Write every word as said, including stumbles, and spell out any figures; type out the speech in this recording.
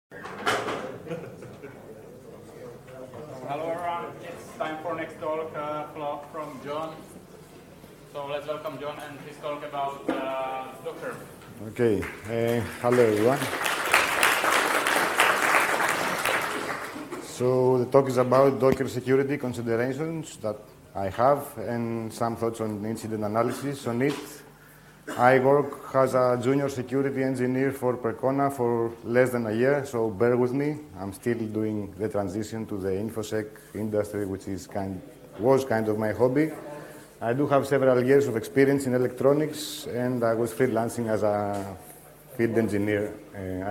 Hello everyone, it's time for next talk uh, from John. So let's welcome John and please talk about uh, Docker. Okay, uh, hello everyone. So the talk is about Docker security considerations that I have and some thoughts on incident analysis on it. I work as a junior security engineer for Percona for less than a year, so bear with me. I'm still doing the transition to the InfoSec industry, which is kind, was kind of my hobby. I do have several years of experience in electronics, and I was freelancing as a field engineer. Uh,